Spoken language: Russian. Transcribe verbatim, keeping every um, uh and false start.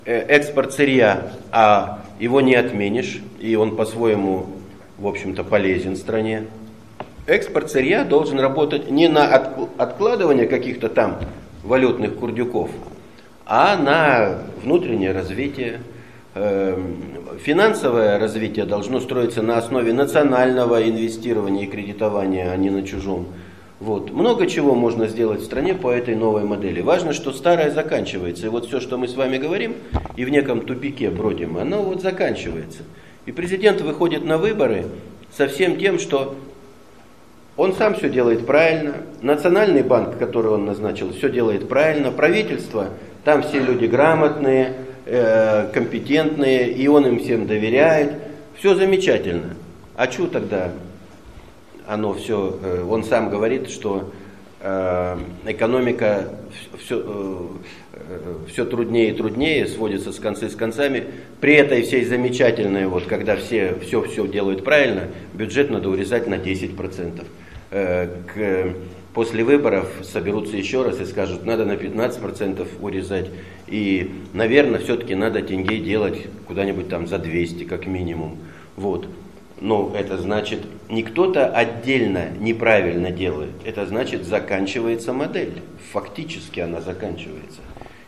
Экспорт сырья, а его не отменишь, и он по-своему, в общем-то, полезен стране. Экспорт сырья должен работать не на откладывание каких-то там валютных курдюков, а на внутреннее развитие. Финансовое развитие должно строиться на основе национального инвестирования и кредитования, а не на чужом. Вот. Много чего можно сделать в стране по этой новой модели. Важно, что старое заканчивается. И вот все, что мы с вами говорим, и в неком тупике бродим, оно вот заканчивается. И президент выходит на выборы со всем тем, что он сам все делает правильно, Национальный банк, который он назначил, все делает правильно, правительство, там все люди грамотные, э, компетентные, и он им всем доверяет. Все замечательно. А что тогда? Оно все, он сам говорит, что э, экономика все, э, все труднее и труднее, сводится с концы с концами. При этой всей замечательной, вот, когда все все, все делают правильно, бюджет надо урезать на десять процентов. Э, к, после выборов соберутся еще раз и скажут, надо на пятнадцать процентов урезать. И, наверное, все-таки надо тенге делать куда-нибудь там за двести, как минимум. Вот. Но это значит, не кто-то отдельно неправильно делает, это значит, заканчивается модель, фактически она заканчивается.